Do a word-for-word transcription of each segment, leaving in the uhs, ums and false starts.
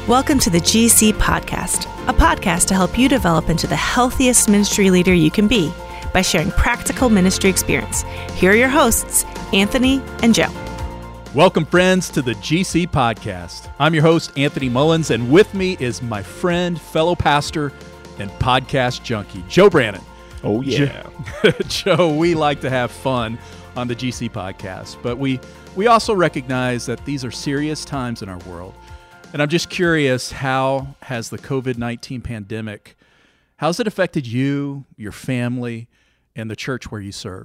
Welcome to the G C Podcast, a podcast to help you develop into the healthiest ministry leader you can be by sharing practical ministry experience. Here are your hosts, Anthony and Joe. Welcome, friends, to the G C Podcast. I'm your host, Anthony Mullins, and with me is my friend, fellow pastor, and podcast junkie, Joe Brannon. Oh, yeah. Joe, Joe, we like to have fun on the G C Podcast, but we, we also recognize that these are serious times in our world. And I'm just curious, how has the covid nineteen pandemic, how's it affected you, your family, and the church where you serve?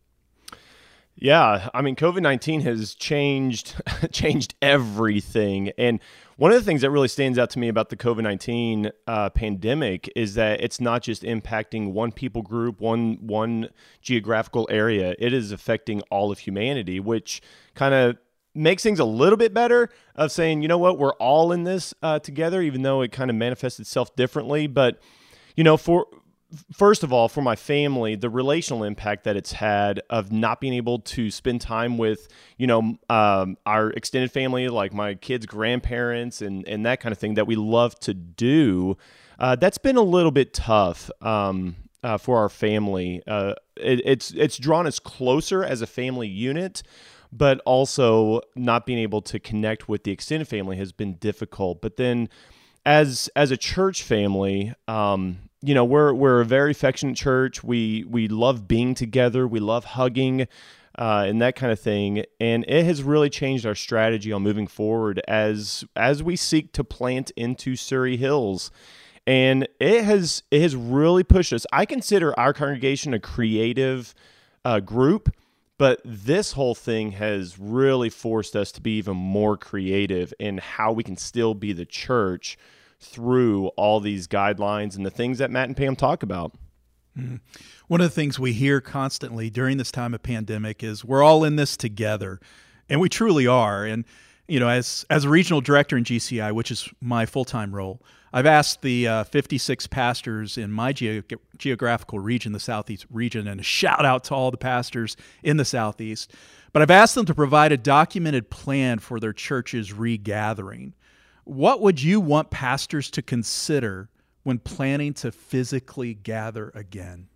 Yeah, I mean, covid nineteen has changed changed everything. And one of the things that really stands out to me about the covid nineteen uh, pandemic is that it's not just impacting one people group, one one geographical area. It is affecting all of humanity, which kind of makes things a little bit better of saying, you know what, we're all in this uh, together, even though it kind of manifests itself differently. But, you know, for first of all, for my family, the relational impact that it's had of not being able to spend time with, you know, um, our extended family, like my kids' grandparents and, and that kind of thing that we love to do, uh, that's been a little bit tough um, uh, for our family. Uh, it, it's it's drawn us closer as a family unit, but also not being able to connect with the extended family has been difficult. But then as as a church family, um, you know, we're we're a very affectionate church. We we love being together. We love hugging uh, and that kind of thing. And it has really changed our strategy on moving forward as as we seek to plant into Surrey Hills. And it has it has really pushed us. I consider our congregation a creative uh, group. But this whole thing has really forced us to be even more creative in how we can still be the church through all these guidelines and the things that Matt and Pam talk about. Mm-hmm. One of the things we hear constantly during this time of pandemic is we're all in this together, and we truly are. And, you know, as as a regional director in G C I, which is my full-time role, I've asked the uh, fifty-six pastors in my ge- geographical region, the Southeast region, and a shout out to all the pastors in the Southeast. But I've asked them to provide a documented plan for their church's regathering. What would you want pastors to consider when planning to physically gather again?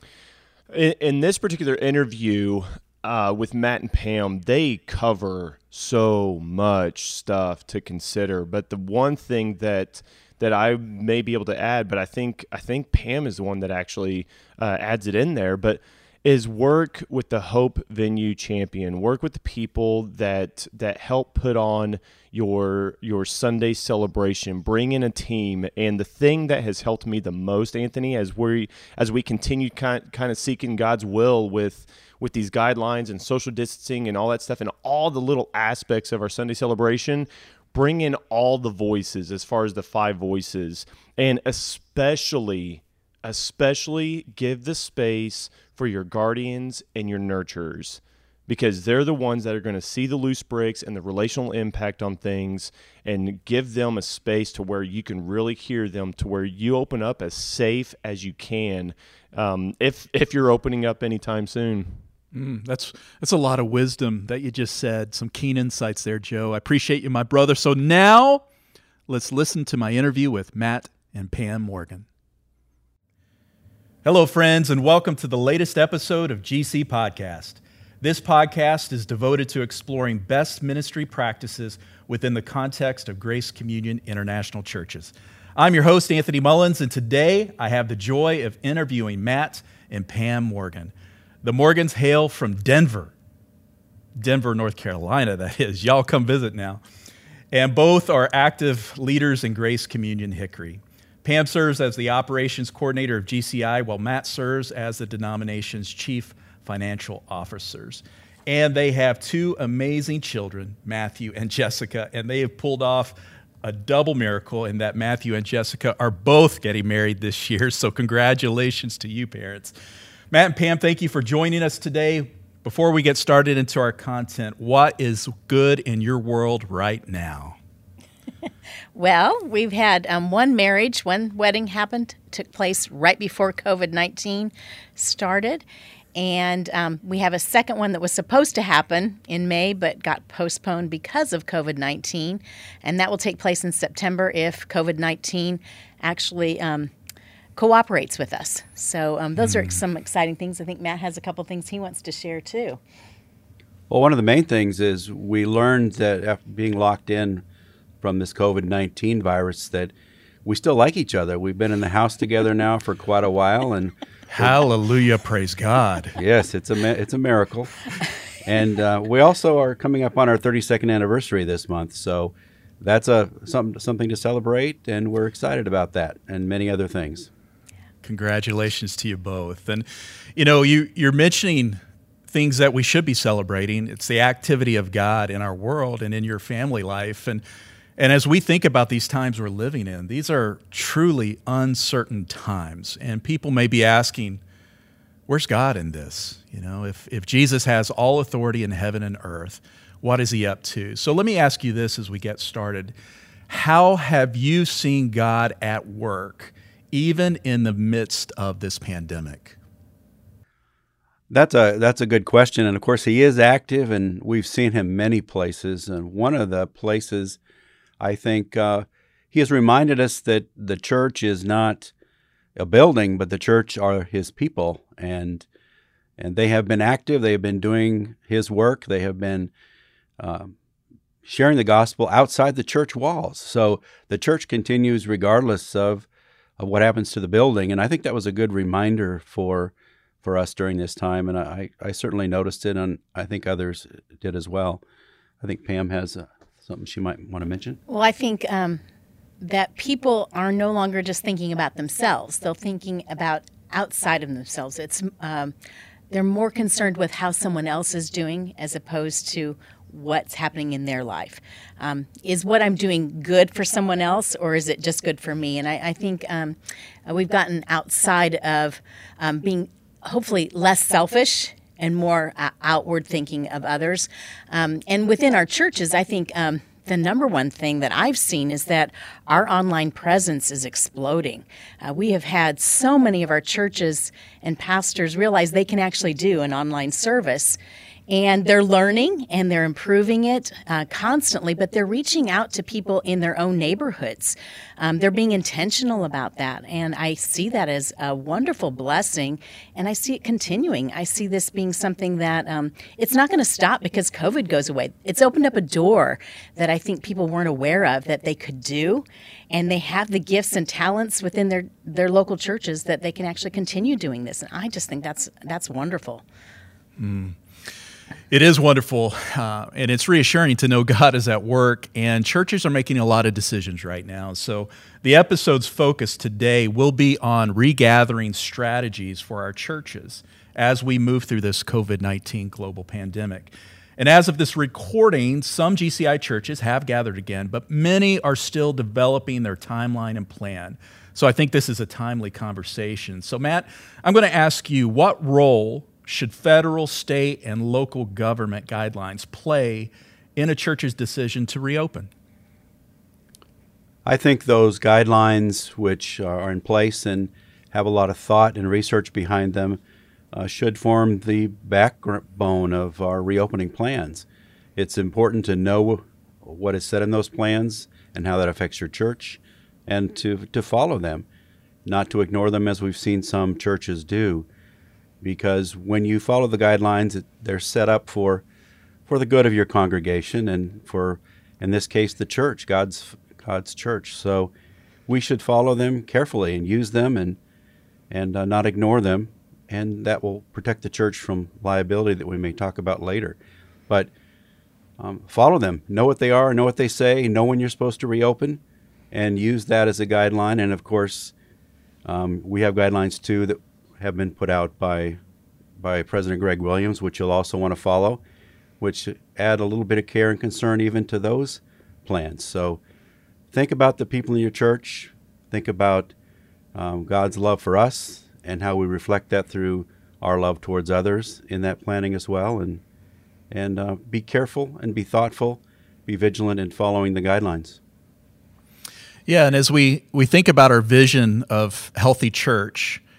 In, in this particular interview uh, with Matt and Pam, they cover so much stuff to consider. But the one thing that that I may be able to add, but I think I think Pam is the one that actually uh, adds it in there, but is work with the Hope Venue Champion. Work with the people that that help put on your your Sunday celebration. Bring in a team. And the thing that has helped me the most, Anthony, as we as we continue kind kind of seeking God's will with with these guidelines and social distancing and all that stuff and all the little aspects of our Sunday celebration, bring in all the voices as far as the five voices, and especially, especially give the space for your guardians and your nurturers, because they're the ones that are going to see the loose bricks and the relational impact on things, and give them a space to where you can really hear them, to where you open up as safe as you can, um, if if you're opening up anytime soon. Mm, that's that's a lot of wisdom that you just said. Some keen insights there, Joe. I appreciate you, my brother. So now let's listen to my interview with Matt and Pam Morgan. Hello, friends, and welcome to the latest episode of G C Podcast. This podcast is devoted to exploring best ministry practices within the context of Grace Communion International Churches. I'm your host, Anthony Mullins, and today I have the joy of interviewing Matt and Pam Morgan. The Morgans hail from Denver, Denver, North Carolina, that is. Y'all come visit now. And both are active leaders in Grace Communion Hickory. Pam serves as the operations coordinator of G C I, while Matt serves as the denomination's chief financial officers. And they have two amazing children, Matthew and Jessica, and they have pulled off a double miracle in that Matthew and Jessica are both getting married this year. So congratulations to you, parents. Matt and Pam, thank you for joining us today. Before we get started into our content, what is good in your world right now? Well, we've had um, one marriage, one wedding happened, took place right before covid nineteen started. And um, we have a second one that was supposed to happen in May but got postponed because of COVID nineteen. And that will take place in September if COVID nineteen actually um, cooperates with us. So um, those mm. are some exciting things. I think Matt has a couple things he wants to share too. Well, one of the main things is we learned that after being locked in from this COVID nineteen virus that we still like each other. We've been in the house together now for quite a while, and hallelujah, praise God. Yes, it's a it's a miracle. And uh, we also are coming up on our thirty-second anniversary this month, so that's a some, something to celebrate, and we're excited about that and many other things. Congratulations to you both. And you know, you you're mentioning things that we should be celebrating. It's the activity of God in our world and in your family life. And And as we think about these times we're living in, these are truly uncertain times. And people may be asking, where's God in this? You know, if, if Jesus has all authority in heaven and earth, what is he up to? So let me ask you this as we get started. How have you seen God at work, even in the midst of this pandemic? That's a that's a good question. And of course, he is active, and we've seen him many places. And one of the places I think uh, he has reminded us that the church is not a building, but the church are his people, and and they have been active. They have been doing his work. They have been uh, sharing the gospel outside the church walls. So the church continues regardless of, of what happens to the building, and I think that was a good reminder for for us during this time, and I, I certainly noticed it, and I think others did as well. I think Pam has a something she might want to mention? Well, I think um, that people are no longer just thinking about themselves. They're thinking about outside of themselves. It's um, they're more concerned with how someone else is doing as opposed to what's happening in their life. Um, is what I'm doing good for someone else, or is it just good for me? And I, I think um, we've gotten outside of um, being hopefully less selfish and more uh, outward thinking of others. Um, and within our churches, I think um, the number one thing that I've seen is that our online presence is exploding. Uh, we have had so many of our churches and pastors realize they can actually do an online service. And they're learning and they're improving it uh, constantly, but they're reaching out to people in their own neighborhoods. Um, they're being intentional about that. And I see that as a wonderful blessing, and I see it continuing. I see this being something that um, it's not going to stop because COVID goes away. It's opened up a door that I think people weren't aware of that they could do, and they have the gifts and talents within their, their local churches that they can actually continue doing this. And I just think that's, that's wonderful. Mm. It is wonderful, uh, and it's reassuring to know God is at work, and churches are making a lot of decisions right now. So the episode's focus today will be on regathering strategies for our churches as we move through this COVID nineteen global pandemic. And as of this recording, some G C I churches have gathered again, but many are still developing their timeline and plan. So I think this is a timely conversation. So Matt, I'm going to ask you, what role should federal, state, and local government guidelines play in a church's decision to reopen? I think those guidelines, which are in place and have a lot of thought and research behind them, uh, should form the backbone of our reopening plans. It's important to know what is said in those plans and how that affects your church, and to, to follow them, not to ignore them as we've seen some churches do. Because when you follow the guidelines, they're set up for for the good of your congregation and for, in this case, the church, God's God's church. So we should follow them carefully and use them and and uh, not ignore them, and that will protect the church from liability that we may talk about later. But um, follow them, know what they are, know what they say, know when you're supposed to reopen, and use that as a guideline. And of course, um, we have guidelines too that have been put out by by President Greg Williams, which you'll also want to follow, which add a little bit of care and concern even to those plans. So think about the people in your church. Think about um, God's love for us and how we reflect that through our love towards others in that planning as well. And and uh, be careful and be thoughtful, be vigilant in following the guidelines. Yeah, and as we, we think about our vision of healthy church,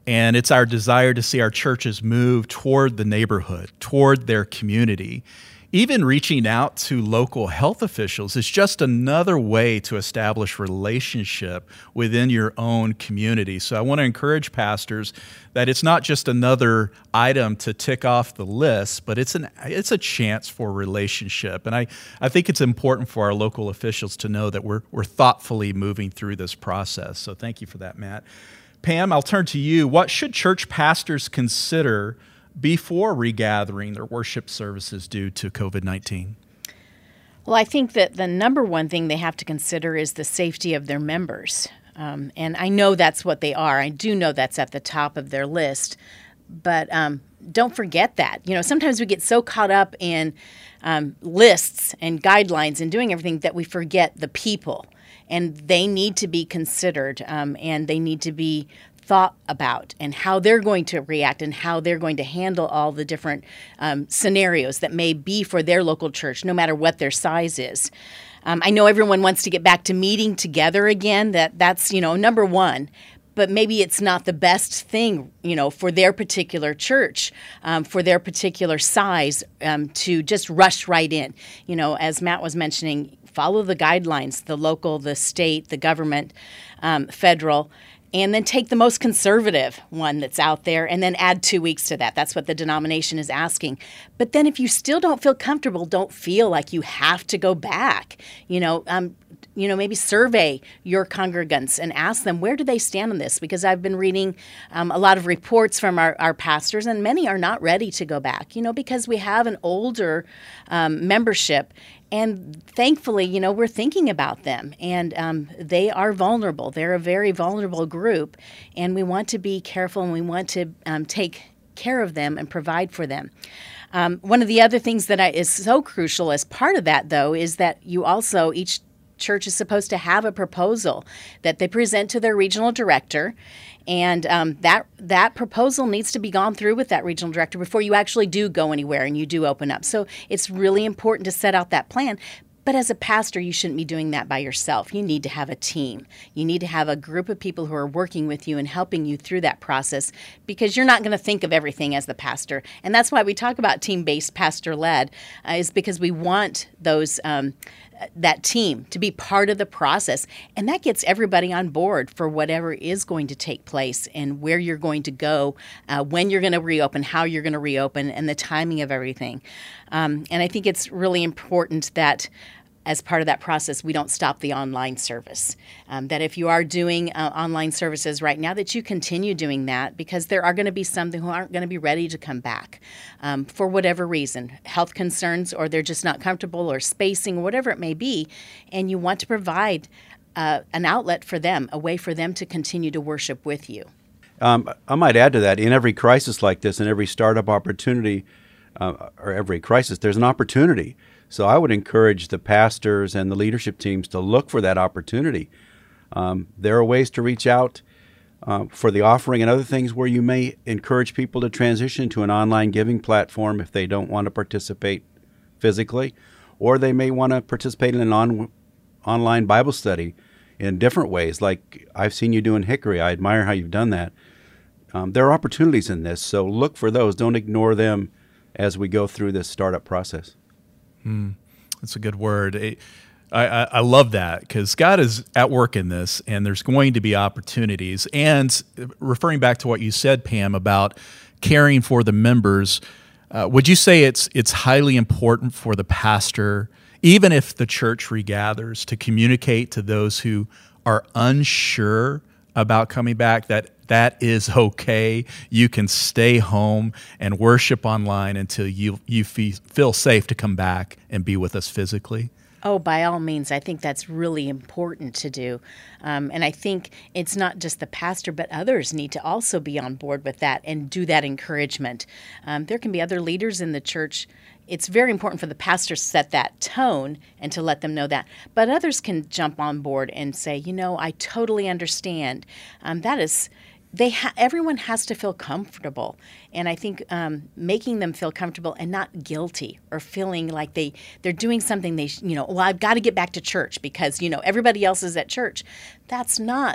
And it's our desire to see our churches move toward the neighborhood, toward their community. Even reaching out to local health officials is just another way to establish relationship within your own community. So I want to encourage pastors that it's not just another item to tick off the list, but it's an it's a chance for relationship. And I, I think it's important for our local officials to know that we're we're thoughtfully moving through this process. So thank you for that, Matt. Pam, I'll turn to you. What should church pastors consider before regathering their worship services due to COVID nineteen? Well, I think that the number one thing they have to consider is the safety of their members. Um, and I know that's what they are. I do know that's at the top of their list. But um, don't forget that. You know, sometimes we get so caught up in um, lists and guidelines and doing everything that we forget the people. And they need to be considered, um, and they need to be thought about, and how they're going to react and how they're going to handle all the different um, scenarios that may be for their local church, no matter what their size is. Um, I know everyone wants to get back to meeting together again. That that's, you know, number one. But maybe it's not the best thing, you know, for their particular church, um, for their particular size, um, to just rush right in. You know, as Matt was mentioning, follow the guidelines, the local, the state, the government, um, federal, and then take the most conservative one that's out there and then add two weeks to that. That's what the denomination is asking. But then if you still don't feel comfortable, don't feel like you have to go back. You know, um, you know, maybe survey your congregants and ask them, where do they stand on this? Because I've been reading um, a lot of reports from our, our pastors, and many are not ready to go back, you know, because we have an older um, membership. And thankfully, you know, we're thinking about them, and um, they are vulnerable. They're a very vulnerable group, and we want to be careful, and we want to um, take care of them and provide for them. Um, one of the other things that I, is so crucial as part of that, though, is that you also, each church is supposed to have a proposal that they present to their regional director. And um, that that proposal needs to be gone through with that regional director before you actually do go anywhere and you do open up. So it's really important to set out that plan. But as a pastor, you shouldn't be doing that by yourself. You need to have a team. You need to have a group of people who are working with you and helping you through that process, because you're not going to think of everything as the pastor. And that's why we talk about team-based, pastor-led, uh, is because we want those um, that team to be part of the process. And that gets everybody on board for whatever is going to take place and where you're going to go, uh, when you're going to reopen, how you're going to reopen, and the timing of everything. Um, and I think it's really important that as part of that process, we don't stop the online service. Um, that if you are doing uh, online services right now, that you continue doing that, because there are going to be some who aren't going to be ready to come back um, for whatever reason, health concerns, or they're just not comfortable, or spacing, or whatever it may be, and you want to provide uh, an outlet for them, a way for them to continue to worship with you. Um, I might add to that, in every crisis like this, in every startup opportunity, uh, or every crisis, there's an opportunity. So I would encourage the pastors and the leadership teams to look for that opportunity. Um, there are ways to reach out uh, for the offering and other things where you may encourage people to transition to an online giving platform if they don't want to participate physically, or they may want to participate in an on, online Bible study in different ways, like I've seen you do in Hickory. I admire how you've done that. Um, there are opportunities in this, so look for those. Don't ignore them as we go through this startup process. Mm, that's a good word. I, I, I love that, because God is at work in this, and there's going to be opportunities. And referring back to what you said, Pam, about caring for the members, uh, would you say it's it's highly important for the pastor, even if the church regathers, to communicate to those who are unsure about coming back that that is okay? You can stay home and worship online until you you feel safe to come back and be with us physically? Oh, by all means. I think that's really important to do. Um, and I think it's not just the pastor, but others need to also be on board with that and do that encouragement. Um, there can be other leaders in the church. It's very important for the pastor to set that tone and to let them know that. But others can jump on board and say, you know, I totally understand. Um, that is... They ha- everyone has to feel comfortable, and I think um, making them feel comfortable and not guilty or feeling like they they're doing something they sh- you know well I've got to get back to church because you know everybody else is at church. That's not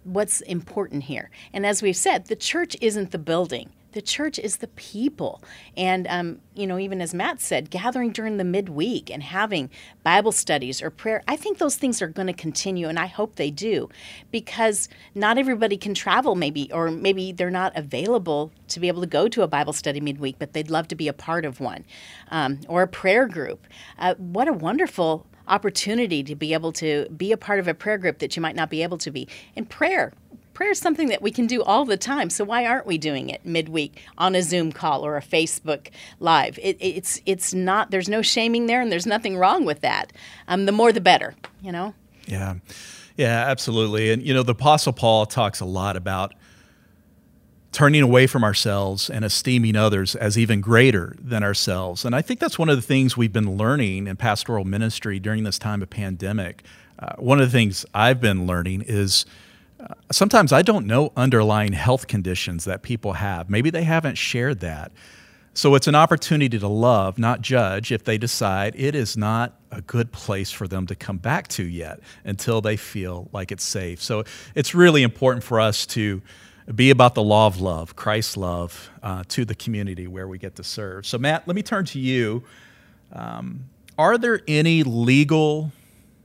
what's important here. And as we've said, the church isn't the building. The church is the people. And, um, you know, even as Matt said, gathering during the midweek and having Bible studies or prayer, I think those things are going to continue, and I hope they do, because not everybody can travel maybe, or maybe they're not available to be able to go to a Bible study midweek, but they'd love to be a part of one, um, or a prayer group. Uh, what a wonderful opportunity to be able to be a part of a prayer group that you might not be able to be. And prayer. Prayer is something that we can do all the time, so why aren't we doing it midweek on a Zoom call or a Facebook Live? It, it's it's not, there's no shaming there, and there's nothing wrong with that. Um, the more the better, you know? Yeah, yeah, absolutely. And, you know, the Apostle Paul talks a lot about turning away from ourselves and esteeming others as even greater than ourselves. And I think that's one of the things we've been learning in pastoral ministry during this time of pandemic. Uh, one of the things I've been learning is Uh, sometimes I don't know underlying health conditions that people have. Maybe they haven't shared that. So it's an opportunity to love, not judge, if they decide it is not a good place for them to come back to yet until they feel like it's safe. So it's really important for us to be about the law of love, Christ's love, uh, to the community where we get to serve. So Matt, let me turn to you. Um, are there any legal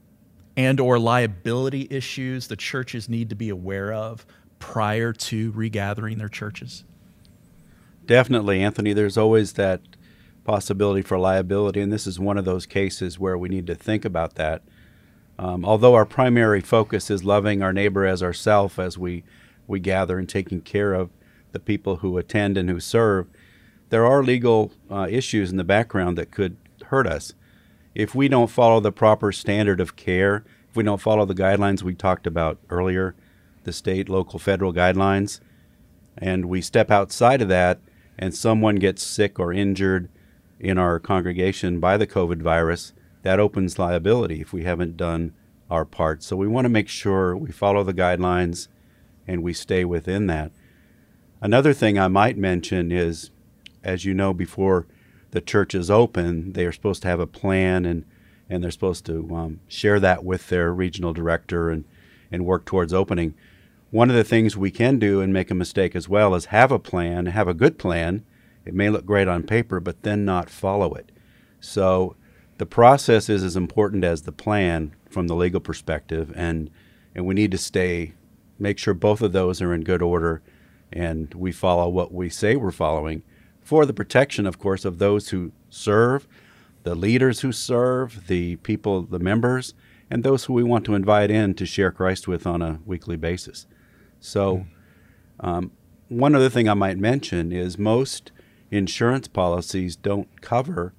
and or liability issues the churches need to be aware of prior to regathering their churches? Definitely, Anthony. There's always that possibility for liability, and this is one of those cases where we need to think about that. Um, although our primary focus is loving our neighbor as ourselves as we, we gather and taking care of the people who attend and who serve, there are legal uh, issues in the background that could hurt us. If we don't follow the proper standard of care, if we don't follow the guidelines we talked about earlier, the state, local, federal guidelines, and we step outside of that and someone gets sick or injured in our congregation by the COVID virus, that opens liability if we haven't done our part. So we want to make sure we follow the guidelines and we stay within that. Another thing I might mention is, as you know, before the church is open, they are supposed to have a plan, and, and they're supposed to um, share that with their regional director and, and work towards opening. One of the things we can do and make a mistake as well is have a plan, have a good plan. It may look great on paper, but then not follow it. So the process is as important as the plan from the legal perspective, and, and we need to stay, make sure both of those are in good order and we follow what we say we're following, for the protection, of course, of those who serve, the leaders who serve, the people, the members, and those who we want to invite in to share Christ with on a weekly basis. So um, one other thing I might mention is most insurance policies don't cover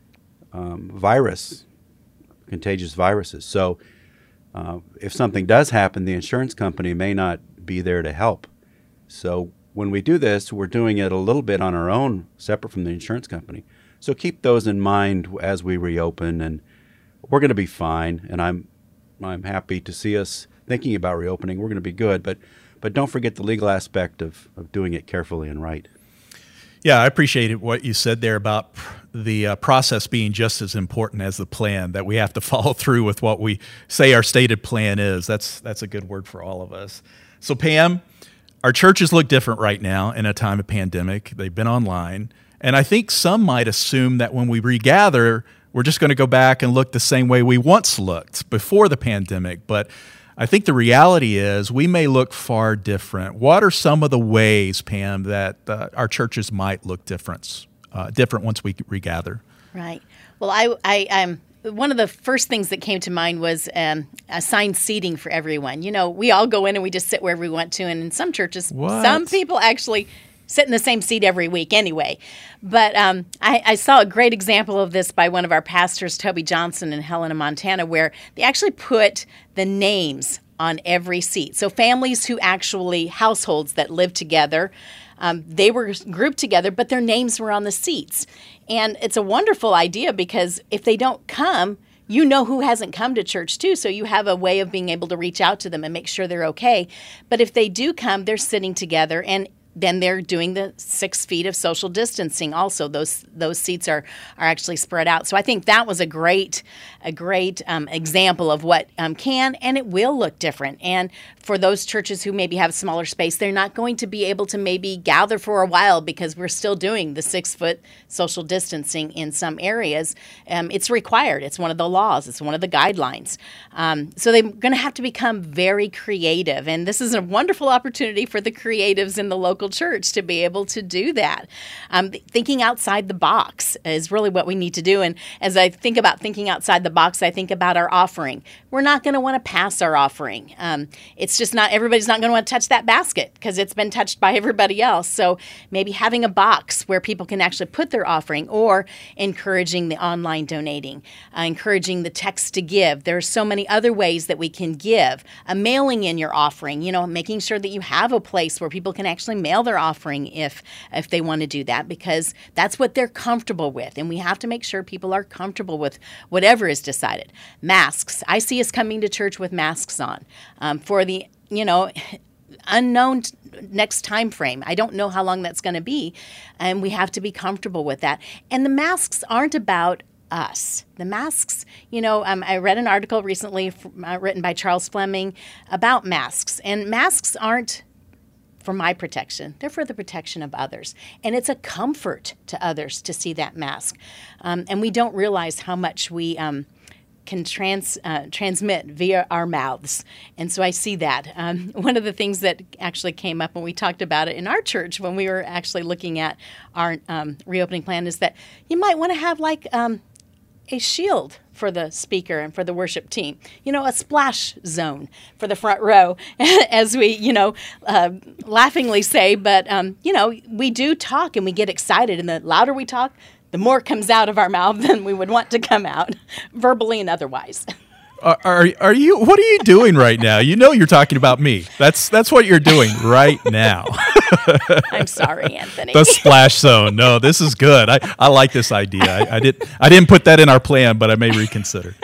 um, virus, contagious viruses. So uh, if something does happen, the insurance company may not be there to help. So when we do this, we're doing it a little bit on our own, separate from the insurance company. So keep those in mind as we reopen, and we're going to be fine. And I'm I'm happy to see us thinking about reopening. We're going to be good, but but don't forget the legal aspect of, of doing it carefully and right. Yeah, I appreciated what you said there about the uh, process being just as important as the plan, that we have to follow through with what we say our stated plan is. That's that's a good word for all of us. So Pam, our churches look different right now in a time of pandemic. They've been online. And I think some might assume that when we regather, we're just going to go back and look the same way we once looked before the pandemic. But I think the reality is we may look far different. What are some of the ways, Pam, that uh, our churches might look different, uh, different once we regather? Right. Well, I, I, um, one of the first things that came to mind was um, assigned seating for everyone. You know, we all go in and we just sit wherever we want to. And in some churches, What? some people actually sit in the same seat every week anyway. But um, I, I saw a great example of this by one of our pastors, Toby Johnson in Helena, Montana, where they actually put the names on every seat. So families who actually, households that live together, um, they were grouped together, but their names were on the seats. And it's a wonderful idea because if they don't come, you know who hasn't come to church too, so you have a way of being able to reach out to them and make sure they're okay. But if they do come, they're sitting together, and then they're doing the six feet of social distancing. Also, those those seats are are actually spread out. So I think that was a great a great um, example of what um, can and it will look different. And for those churches who maybe have smaller space, they're not going to be able to maybe gather for a while because we're still doing the six foot social distancing in some areas. Um, it's required. It's one of the laws. It's one of the guidelines. Um, so they're going to have to become very creative. And this is a wonderful opportunity for the creatives in the local church to be able to do that. Um, thinking outside the box is really what we need to do. And as I think about thinking outside the box, I think about our offering. We're not going to want to pass our offering. Um, it's just not, everybody's not going to want to touch that basket because it's been touched by everybody else. So maybe having a box where people can actually put their offering, or encouraging the online donating, uh, encouraging the text to give. There are so many other ways that we can give. A mailing in your offering, you know, making sure that you have a place where people can actually mail their offering if if they want to do that, because that's what they're comfortable with. And we have to make sure people are comfortable with whatever is decided. Masks. I see us coming to church with masks on um, for the, you know, unknown t- next time frame. I don't know how long that's going to be, and we have to be comfortable with that. And the masks aren't about us. The masks, you know, um, I read an article recently from, uh, written by Charles Fleming about masks, and masks aren't for my protection. They're for the protection of others. And it's a comfort to others to see that mask. Um, and we don't realize how much we um, can trans uh, transmit via our mouths. And so I see that. Um, one of the things that actually came up when we talked about it in our church when we were actually looking at our um, reopening plan is that you might want to have like um, a shield for the speaker and for the worship team, you know, a splash zone for the front row, as we, you know, uh, laughingly say. But, um, you know, we do talk and we get excited, and the louder we talk, the more comes out of our mouth than we would want to come out, verbally and otherwise. Are, are are you? What are you doing right now? You know you're talking about me. That's that's what you're doing right now. I'm sorry, Anthony. The splash zone. No, this is good. I, I like this idea. I, I did I didn't put that in our plan, but I may reconsider.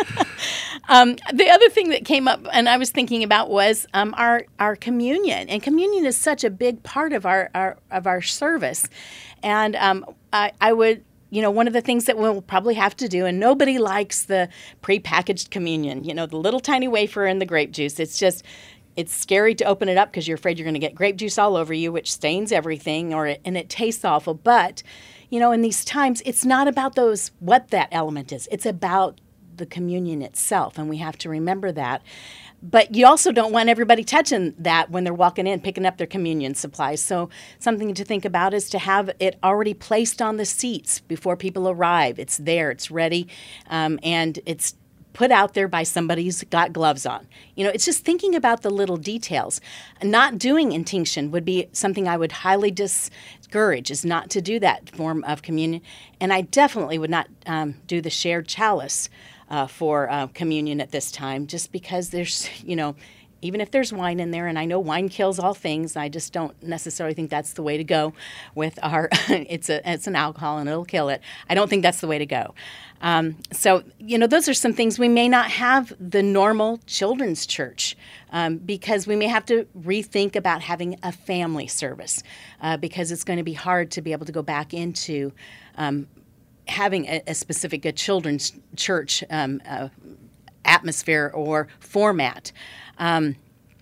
Um, the other thing that came up, and I was thinking about, was um, our our communion. And communion is such a big part of our, our of our service. And um, I, I would. You know, one of the things that we'll probably have to do, and nobody likes the prepackaged communion, you know, the little tiny wafer and the grape juice. It's just, it's scary to open it up because you're afraid you're going to get grape juice all over you, which stains everything, or it, and it tastes awful. But, you know, in these times, it's not about those, what that element is. It's about the communion itself, and we have to remember that. But you also don't want everybody touching that when they're walking in, picking up their communion supplies. So something to think about is to have it already placed on the seats before people arrive. It's there, it's ready, um, and it's put out there by somebody who's got gloves on. You know, it's just thinking about the little details. Not doing intinction would be something I would highly discourage, is not to do that form of communion. And I definitely would not um, do the shared chalice Uh, for uh, communion at this time, just because there's, you know, even if there's wine in there, and I know wine kills all things, I just don't necessarily think that's the way to go with our, it's a it's an alcohol and it'll kill it. I don't think that's the way to go. Um, so, you know, those are some things. We may not have the normal children's church um, because we may have to rethink about having a family service uh, because it's going to be hard to be able to go back into um, having a, a specific a children's church um, uh, atmosphere or format. Um,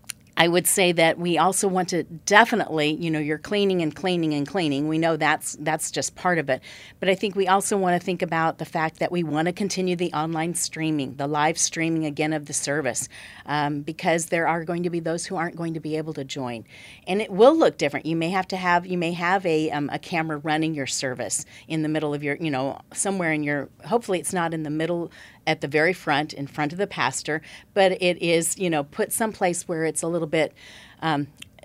I would say that we also want to definitely, you know, you're cleaning and cleaning and cleaning. We know that's that's just part of it. But I think we also want to think about the fact that we want to continue the online streaming, the live streaming again of the service, um, because there are going to be those who aren't going to be able to join. And it will look different. You may have to have, you may have a, um, a camera running your service in the middle of your, you know, somewhere in your, hopefully it's not in the middle at the very front, in front of the pastor, but it is, you know, put someplace where it's a little bit um,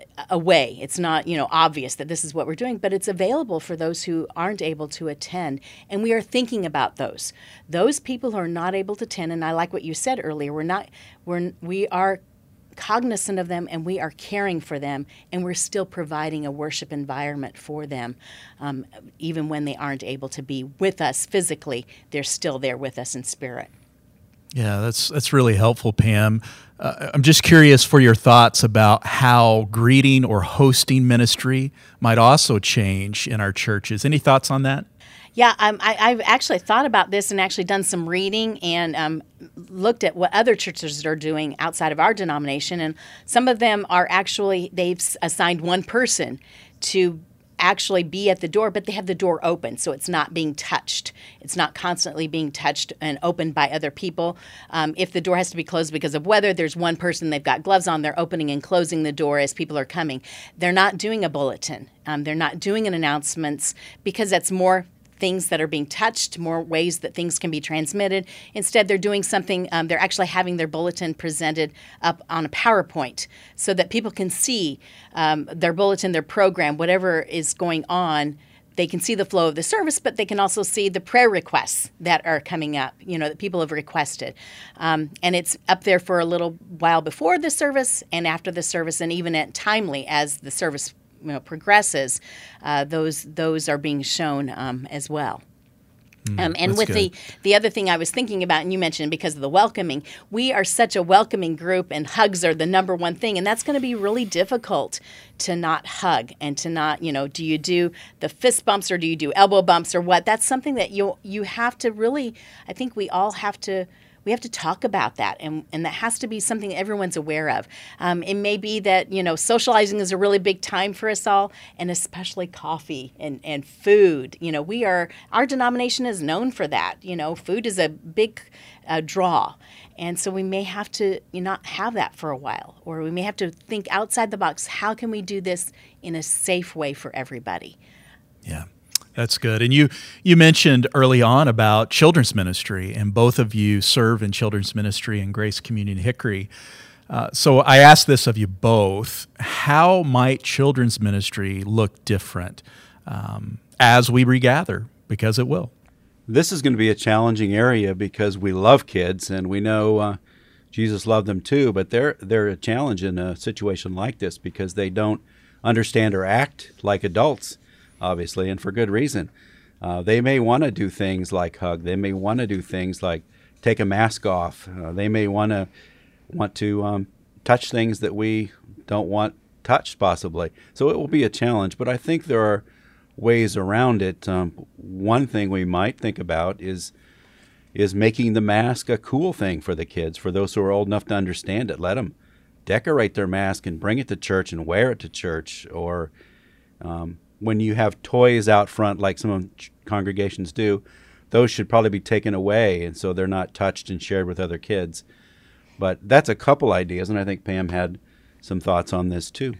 away. It's not, you know, obvious that this is what we're doing, but it's available for those who aren't able to attend. And we are thinking about those. Those people who are not able to attend, and I like what you said earlier, we're not, we're, we are cognizant of them, and we are caring for them, and we're still providing a worship environment for them. Um, even when they aren't able to be with us physically, they're still there with us in spirit. Yeah, that's that's really helpful, Pam. Uh, I'm just curious for your thoughts about how greeting or hosting ministry might also change in our churches. Any thoughts on that? Yeah, um, I, I've actually thought about this and actually done some reading and um, looked at what other churches are doing outside of our denomination. And some of them are actually, they've assigned one person to actually be at the door, but they have the door open, so it's not being touched. It's not constantly being touched and opened by other people. Um, if the door has to be closed because of weather, there's one person, they've got gloves on, they're opening and closing the door as people are coming. They're not doing a bulletin. Um, they're not doing an announcements because that's more things that are being touched, more ways that things can be transmitted. Instead, they're doing something, um, they're actually having their bulletin presented up on a PowerPoint so that people can see um, their bulletin, their program, whatever is going on. They can see the flow of the service, but they can also see the prayer requests that are coming up, you know, that people have requested. Um, and it's up there for a little while before the service and after the service, and even at timely as the service you know, progresses, uh, those those are being shown um, as well. Mm, um, and with good. the the other thing I was thinking about, and you mentioned because of the welcoming, we are such a welcoming group, and hugs are the number one thing, and that's going to be really difficult to not hug and to not, you know, do you do the fist bumps or do you do elbow bumps or what? That's something that you you have to really, I think we all have to. We have to talk about that, and, and that has to be something that everyone's aware of. Um, it may be that, you know, socializing is a really big time for us all, and especially coffee and, and food. You know, we are, our denomination is known for that. You know, food is a big uh, draw. And so we may have to you know, not have that for a while, or we may have to think outside the box. How can we do this in a safe way for everybody? Yeah. That's good. And you you mentioned early on about children's ministry, and both of you serve in children's ministry in Grace Communion Hickory. Uh, so I ask this of you both: how might children's ministry look different um, as we regather? Because it will. This is going to be a challenging area because we love kids, and we know uh, Jesus loved them too. But they're they're a challenge in a situation like this because they don't understand or act like adults. Obviously, and for good reason. Uh, they may want to do things like hug. They may want to do things like take a mask off. Uh, they may want to want to um, touch things that we don't want touched, possibly. So it will be a challenge, but I think there are ways around it. Um, one thing we might think about is is making the mask a cool thing for the kids, for those who are old enough to understand it. Let them decorate their mask and bring it to church and wear it to church, or um, when you have toys out front like some congregations do, those should probably be taken away, and so they're not touched and shared with other kids. But that's a couple ideas, and I think Pam had some thoughts on this too.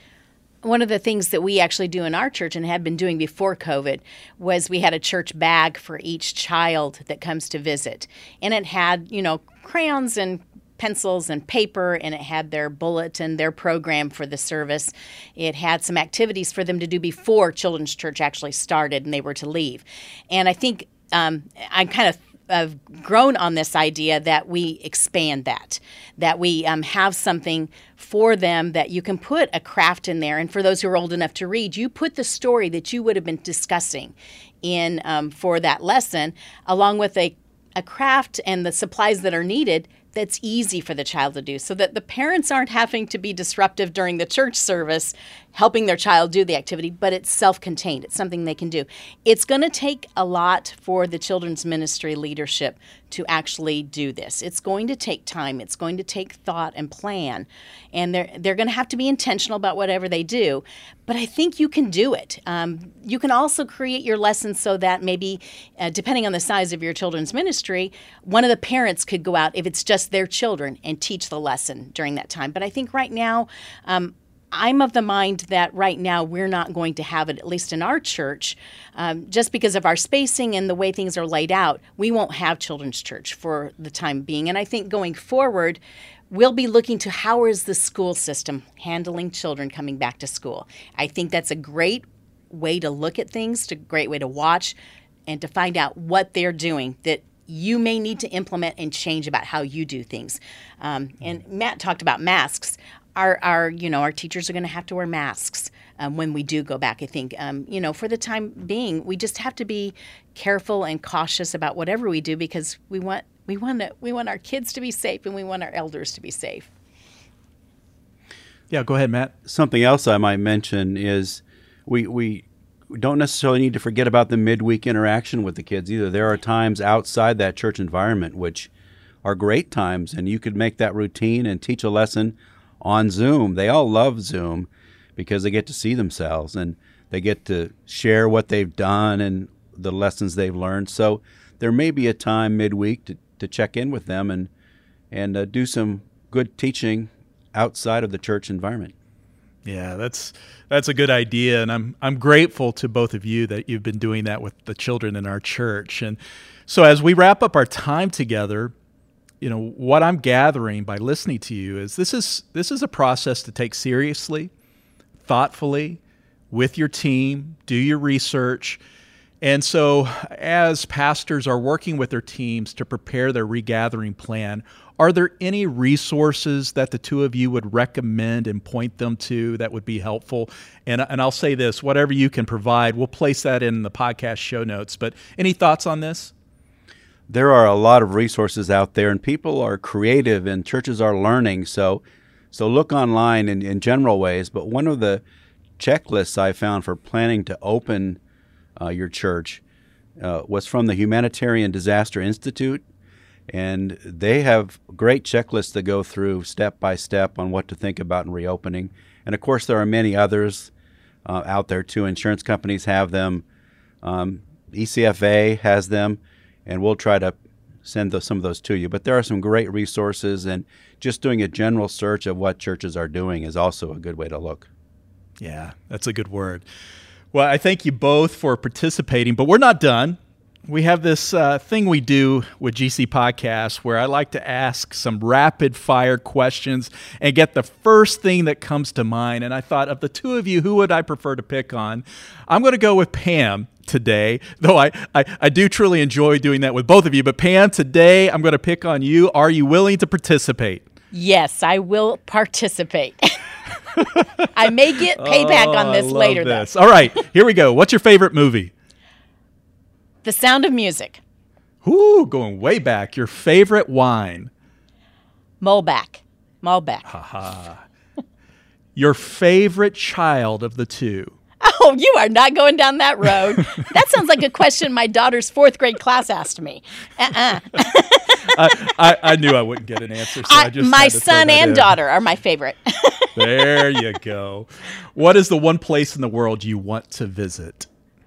One of the things that we actually do in our church and had been doing before COVID was we had a church bag for each child that comes to visit. And it had, you know, crayons and pencils and paper, and it had their bulletin, their program for the service. It had some activities for them to do before children's church actually started and they were to leave. And I think um, I'm kind of I've grown on this idea that we expand that, that we um, have something for them that you can put a craft in there. And for those who are old enough to read, you put the story that you would have been discussing in um, for that lesson, along with a, a craft and the supplies that are needed that's easy for the child to do, so that the parents aren't having to be disruptive during the church service helping their child do the activity, but it's self-contained. It's something they can do. It's going to take a lot for the children's ministry leadership to actually do this. It's going to take time. It's going to take thought and plan, and they're they're going to have to be intentional about whatever they do. But I think you can do it. Um, you can also create your lessons so that maybe, uh, depending on the size of your children's ministry, one of the parents could go out, if it's just their children, and teach the lesson during that time. But I think right now, um, I'm of the mind that right now we're not going to have it, at least in our church, um, just because of our spacing and the way things are laid out. We won't have children's church for the time being. And I think going forward, we'll be looking to how is the school system handling children coming back to school. I think that's a great way to look at things, a great way to watch, and to find out what they're doing that you may need to implement and change about how you do things. Um, and Matt talked about masks. Our, our, you know, our teachers are going to have to wear masks um, when we do go back. I think, um, you know, for the time being, we just have to be careful and cautious about whatever we do, because we want We want to, we want our kids to be safe, and we want our elders to be safe. Yeah, go ahead, Matt. Something else I might mention is we we don't necessarily need to forget about the midweek interaction with the kids either. There are times outside that church environment which are great times, and you could make that routine and teach a lesson on Zoom. They all love Zoom because they get to see themselves and they get to share what they've done and the lessons they've learned. So there may be a time midweek to, to check in with them and, and uh, do some good teaching outside of the church environment. Yeah, that's that's a good idea, and I'm I'm grateful to both of you that you've been doing that with the children in our church. And so as we wrap up our time together, you know, what I'm gathering by listening to you is this is this is a process to take seriously, thoughtfully, with your team, do your research. And so as pastors are working with their teams to prepare their regathering plan, are there any resources that the two of you would recommend and point them to that would be helpful? And, and I'll say this, whatever you can provide, we'll place that in the podcast show notes. But any thoughts on this? There are a lot of resources out there, and people are creative, and churches are learning. So so look online in, in general ways. But one of the checklists I found for planning to open uh, your church uh, was from the Humanitarian Disaster Institute. And they have great checklists to go through step by step on what to think about in reopening. And of course, there are many others uh, out there too. Insurance companies have them. Um, E C F A has them. And we'll try to send those, some of those to you. But there are some great resources, and just doing a general search of what churches are doing is also a good way to look. Yeah, that's a good word. Well, I thank you both for participating, but we're not done. We have this uh, thing we do with G C Podcasts where I like to ask some rapid fire questions and get the first thing that comes to mind. And I thought, of the two of you, who would I prefer to pick on? I'm going to go with Pam today, though I, I, I do truly enjoy doing that with both of you. But Pam, today I'm going to pick on you. Are you willing to participate? Yes, I will participate. I may get payback oh, on this I love later, this. though. All right, here we go. What's your favorite movie? The Sound of Music. Ooh, going way back. Your favorite wine? Malbec. Malbec. Haha. Your favorite child of the two? Oh, you are not going down that road. That sounds like a question my daughter's fourth grade class asked me. Uh-uh. I, I, I knew I wouldn't get an answer, so I, I just my had to throw son that and in. daughter are my favorite. There you go. What is the one place in the world you want to visit?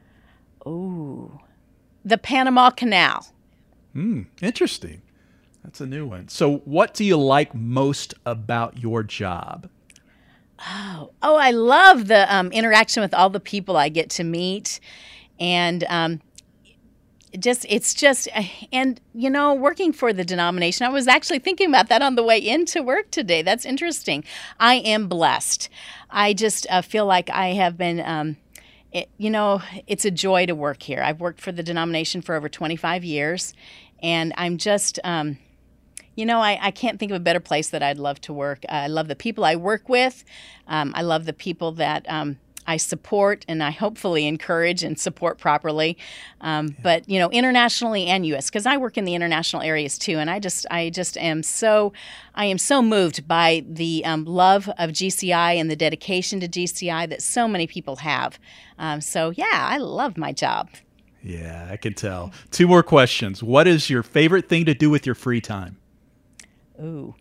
Ooh, the Panama Canal. Hmm, interesting. That's a new one. So what do you like most about your job? Oh, oh, I love the um, interaction with all the people I get to meet, and um, just it's just and you know, working for the denomination. I was actually thinking about that on the way into work today. That's interesting. I am blessed. I just uh, feel like I have been. Um, it, you know, it's a joy to work here. I've worked for the denomination for over twenty-five years, and I'm just. Um, You know, I, I can't think of a better place that I'd love to work. Uh, I love the people I work with. Um, I love the people that um, I support and I hopefully encourage and support properly. Um, yeah. But, you know, internationally and U S, because I work in the international areas too. And I just I just am so, I am so moved by the um, love of G C I and the dedication to G C I that so many people have. Um, so, yeah, I love my job. Yeah, I can tell. Two more questions. What is your favorite thing to do with your free time? Ooh.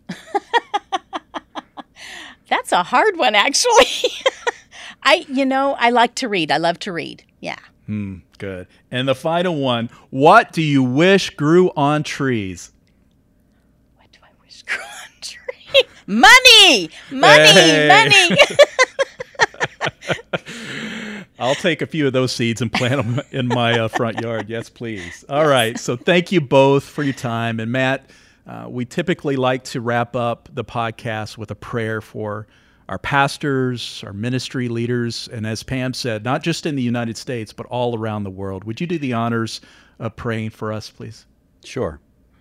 That's a hard one, actually. I, you know, I like to read. I love to read. Yeah. Hmm, good. And the final one, what do you wish grew on trees? What do I wish grew on trees? Money! Money! Hey. Money! I'll take a few of those seeds and plant them in my uh, front yard. Yes, please. All right. So thank you both for your time. And Matt, Uh, we typically like to wrap up the podcast with a prayer for our pastors, our ministry leaders, and as Pam said, not just in the United States, but all around the world. Would you do the honors of praying for us, please? Sure.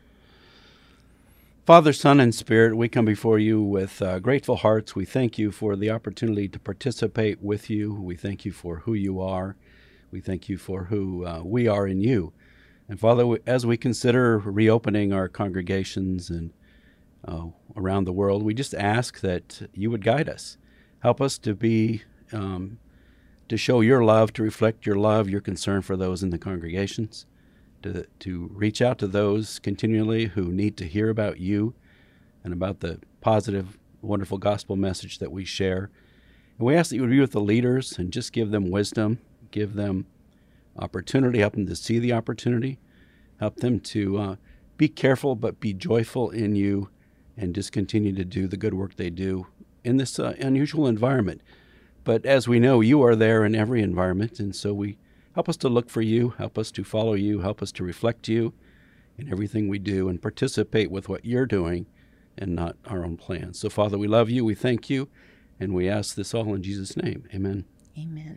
Father, Son, and Spirit, we come before you with uh, grateful hearts. We thank you for the opportunity to participate with you. We thank you for who you are. We thank you for who uh, we are in you. And Father, we- as we consider reopening our congregations and uh, around the world, we just ask that you would guide us. Help us to be, um, to show your love, to reflect your love, your concern for those in the congregations, to to reach out to those continually who need to hear about you and about the positive, wonderful gospel message that we share. And we ask that you would be with the leaders and just give them wisdom, give them opportunity, help them to see the opportunity, help them to uh, be careful but be joyful in you, and just continue to do the good work they do in this uh, unusual environment. But as we know, you are there in every environment, and so we help us to look for you, help us to follow you, help us to reflect you in everything we do and participate with what you're doing and not our own plans. So, Father, we love you, we thank you, and we ask this all in Jesus' name. Amen. Amen.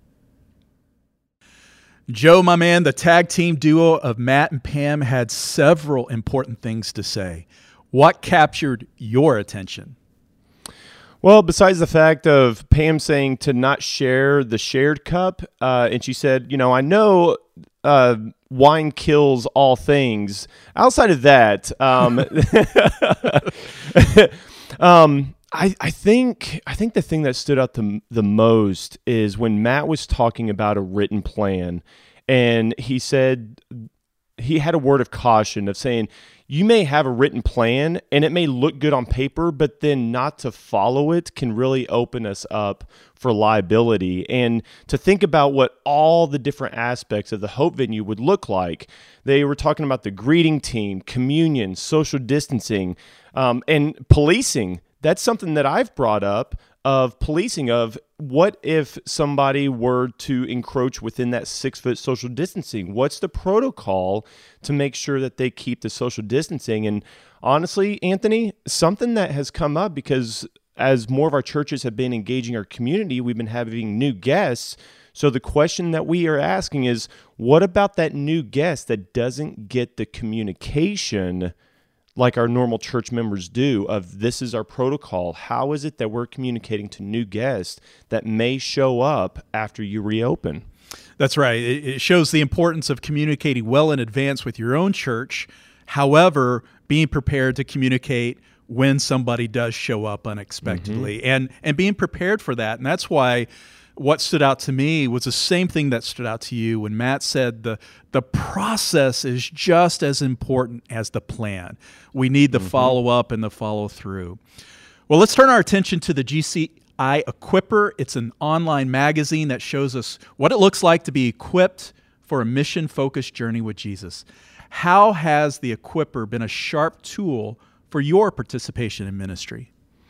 Joe, my man, the tag team duo of Matt and Pam had several important things to say. What captured your attention? Well, besides the fact of Pam saying to not share the shared cup, uh, and she said, you know, I know uh, wine kills all things. Outside of that, um, um, I, I think I think the thing that stood out the, the most is when Matt was talking about a written plan, and he said he had a word of caution of saying, you may have a written plan and it may look good on paper, but then not to follow it can really open us up for liability. And to think about what all the different aspects of the Hope venue would look like. They were talking about the greeting team, communion, social distancing, um, and policing. That's something that I've brought up of policing of what if somebody were to encroach within that six foot social distancing? What's the protocol to make sure that they keep the social distancing? And honestly, Anthony, something that has come up because as more of our churches have been engaging our community, we've been having new guests. So the question that we are asking is, what about that new guest that doesn't get the communication like our normal church members do of this is our protocol? How is it that we're communicating to new guests that may show up after you reopen? That's right. It shows the importance of communicating well in advance with your own church. However, being prepared to communicate when somebody does show up unexpectedly, mm-hmm. and, and being prepared for that. And that's why what stood out to me was the same thing that stood out to you when Matt said the the process is just as important as the plan. We need the mm-hmm. follow-up and the follow-through. Well, let's turn our attention to the G C I Equipper. It's an online magazine that shows us what it looks like to be equipped for a mission-focused journey with Jesus. How has the Equipper been a sharp tool for your participation in ministry?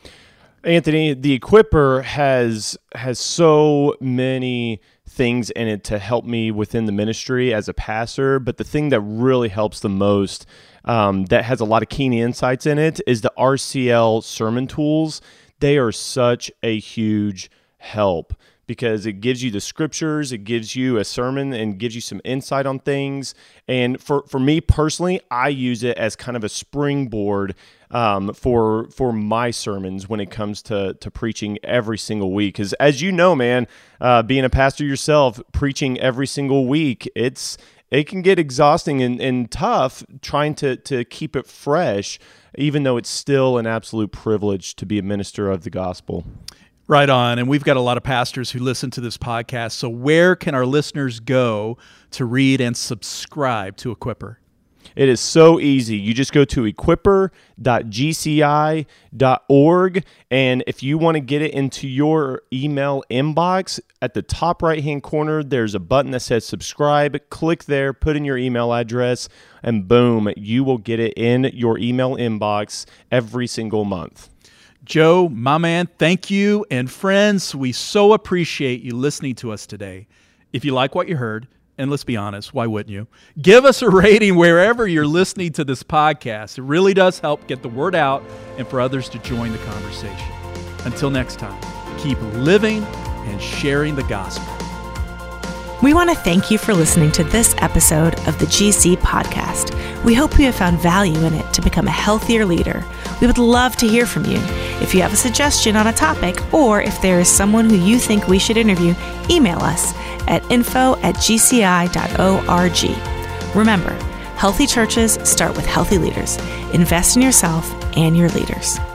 Anthony, the Equipper has has so many things in it to help me within the ministry as a pastor, but the thing that really helps the most, um, that has a lot of keen insights in it, is the R C L sermon tools. They are such a huge help because it gives you the scriptures, it gives you a sermon, and gives you some insight on things. And for, for me personally, I use it as kind of a springboard um, for for my sermons when it comes to to preaching every single week. Because as you know, man, uh, being a pastor yourself, preaching every single week, it's it can get exhausting and, and tough trying to to keep it fresh, even though it's still an absolute privilege to be a minister of the gospel. Right on. And we've got a lot of pastors who listen to this podcast. So where can our listeners go to read and subscribe to Equipper? It is so easy. You just go to equipper dot g c i dot org, and if you want to get it into your email inbox, at the top right-hand corner, there's a button that says subscribe. Click there, put in your email address, and boom, you will get it in your email inbox every single month. Joe, my man, thank you. And friends, we so appreciate you listening to us today. If you like what you heard, and let's be honest, why wouldn't you? Give us a rating wherever you're listening to this podcast. It really does help get the word out and for others to join the conversation. Until next time, keep living and sharing the gospel. We want to thank you for listening to this episode of the G C Podcast. We hope you have found value in it to become a healthier leader. We would love to hear from you. If you have a suggestion on a topic, or if there is someone who you think we should interview, email us at info at g c i dot org. Remember, healthy churches start with healthy leaders. Invest in yourself and your leaders.